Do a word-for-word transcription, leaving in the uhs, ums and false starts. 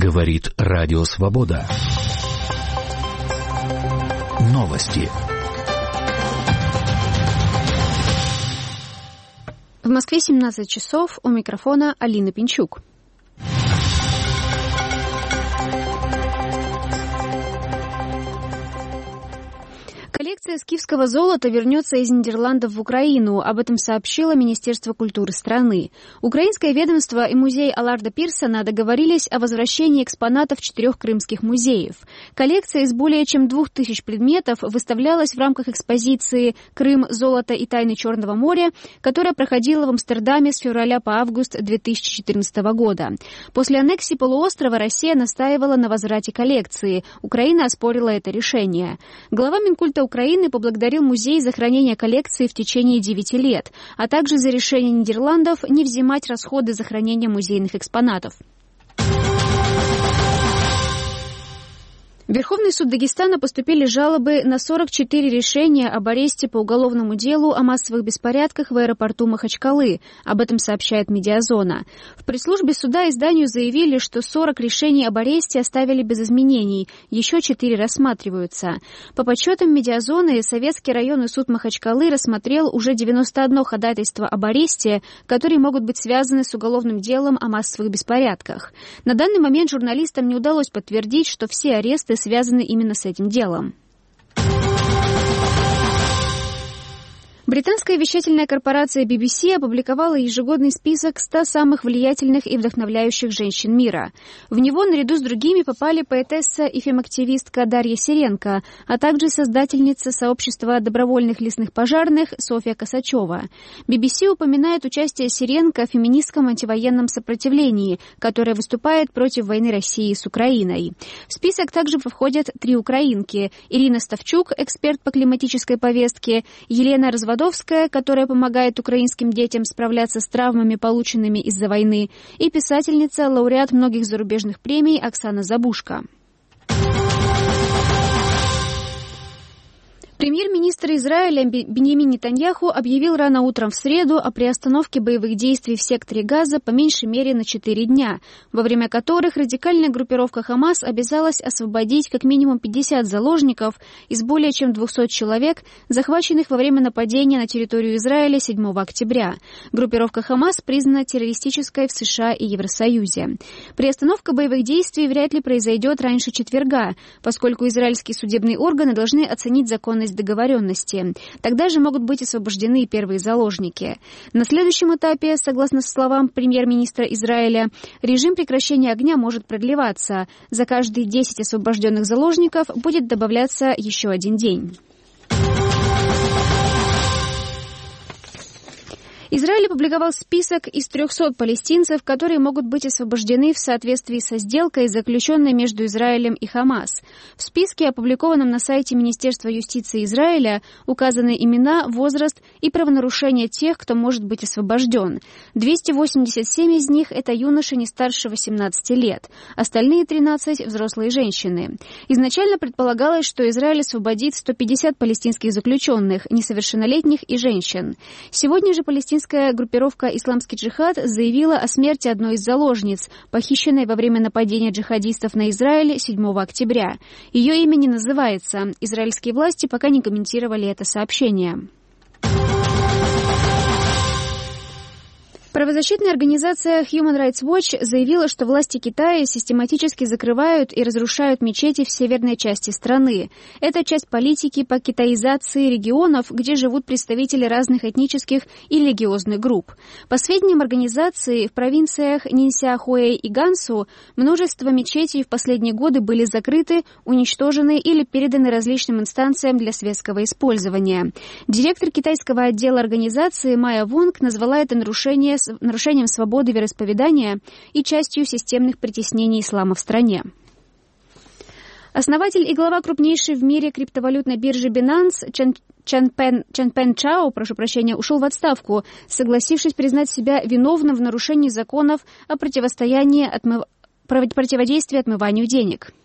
Говорит Радио Свобода. Новости. В Москве семнадцать часов, у микрофона Алина Пинчук. Коллекция скифского золота вернется из Нидерландов в Украину. Об этом сообщило Министерство культуры страны. Украинское ведомство и музей Аларда Пирсона договорились о возвращении экспонатов четырех крымских музеев. Коллекция из более чем двух тысяч предметов выставлялась в рамках экспозиции «Крым. Золото и тайны Черного моря», которая проходила в Амстердаме с февраля по август две тысячи четырнадцатого года. После аннексии полуострова Россия настаивала на возврате коллекции. Украина оспорила это решение. Глава Минкульта Украины поблагодарил музей за хранение коллекции в течение девяти лет, а также за решение Нидерландов не взимать расходы за хранение музейных экспонатов. В Верховный суд Дагестана поступили жалобы на сорок четыре решения об аресте по уголовному делу о массовых беспорядках в аэропорту Махачкалы. Об этом сообщает Медиазона. В пресс-службе суда изданию заявили, что сорок решений об аресте оставили без изменений, еще четыре рассматриваются. По подсчетам Медиазоны, Советский районный суд Махачкалы рассмотрел уже девяносто одно ходатайство об аресте, которые могут быть связаны с уголовным делом о массовых беспорядках. На данный момент журналистам не удалось подтвердить, что все аресты связаны именно с этим делом. Британская вещательная корпорация би би си опубликовала ежегодный список ста самых влиятельных и вдохновляющих женщин мира. В него наряду с другими попали поэтесса и фем-активистка Дарья Серенко, а также создательница сообщества добровольных лесных пожарных Софья Косачева. би би си упоминает участие Серенко в феминистском антивоенном сопротивлении, которое выступает против войны России с Украиной. В список также входят три украинки: Ирина Ставчук, эксперт по климатической повестке, Елена Разводовская, которая помогает украинским детям справляться с травмами, полученными из-за войны, и писательница, лауреат многих зарубежных премий Оксана Забушко. Премьер-министр Израиля Биньямин Нетаньяху объявил рано утром в среду о приостановке боевых действий в секторе Газа по меньшей мере на четыре дня, во время которых радикальная группировка Хамас обязалась освободить как минимум пятьдесят заложников из более чем двухсот человек, захваченных во время нападения на территорию Израиля седьмого октября. Группировка Хамас признана террористической в США и Евросоюзе. Приостановка боевых действий вряд ли произойдет раньше четверга, поскольку израильские судебные органы должны оценить законность договоренности. Тогда же могут быть освобождены первые заложники. На следующем этапе, согласно словам премьер-министра Израиля, режим прекращения огня может продлеваться. За каждые десять освобожденных заложников будет добавляться еще один день. Израиль опубликовал список из трехсот палестинцев, которые могут быть освобождены в соответствии со сделкой, заключенной между Израилем и Хамас. В списке, опубликованном на сайте Министерства юстиции Израиля, указаны имена, возраст и правонарушения тех, кто может быть освобожден. двести восемьдесят семь из них – это юноши не старше восемнадцати лет, остальные тринадцать – взрослые женщины. Изначально предполагалось, что Израиль освободит сто пятьдесят палестинских заключенных, несовершеннолетних и женщин. Сегодня же палестинская группировка «Исламский джихад» заявила о смерти одной из заложниц, похищенной во время нападения джихадистов на Израиль седьмого октября. Ее имя не называется. Израильские власти пока не комментировали это сообщение. Правозащитная организация Human Rights Watch заявила, что власти Китая систематически закрывают и разрушают мечети в северной части страны. Это часть политики по китаизации регионов, где живут представители разных этнических и религиозных групп. По сведениям организации, в провинциях Нинсяхуэй и Гансу множество мечетей в последние годы были закрыты, уничтожены или переданы различным инстанциям для светского использования. Директор китайского отдела организации Майя Вонг назвала это нарушение нарушением свободы вероисповедания и частью системных притеснений ислама в стране. Основатель и глава крупнейшей в мире криптовалютной биржи Binance Чан, Чанпен, Чанпен Чао, прошу прощения, ушел в отставку, согласившись признать себя виновным в нарушении законов о противостоянии отмыв... противодействии отмыванию денег.